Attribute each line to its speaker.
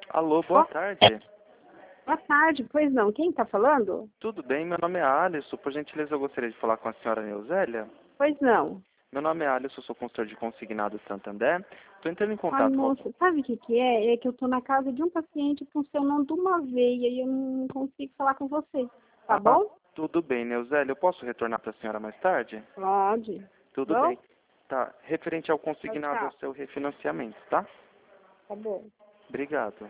Speaker 1: Alô, boa tarde.
Speaker 2: Boa tarde, pois não. Quem está falando?
Speaker 1: Tudo bem? Meu nome é Alisson. Por gentileza, eu gostaria de falar com a senhora Neuzélia.
Speaker 2: Pois não.
Speaker 1: Meu nome é Alisson, sou consultor de consignado Santander. Estou entrando em
Speaker 2: Ai,
Speaker 1: contato com...
Speaker 2: moça, sabe o que que é? É que eu estou na casa de um paciente funcionando uma veia e eu não consigo falar com você. Tá
Speaker 1: Ah,
Speaker 2: bom?
Speaker 1: tudo bem, Neuzélia. Eu posso retornar para a senhora mais tarde?
Speaker 2: Pode.
Speaker 1: Tudo
Speaker 2: Bom?
Speaker 1: bem. Tá. Referente ao
Speaker 2: Tchau,
Speaker 1: consignado ao
Speaker 2: tchau.
Speaker 1: seu refinanciamento, tá?
Speaker 2: Tá bom.
Speaker 1: Obrigado.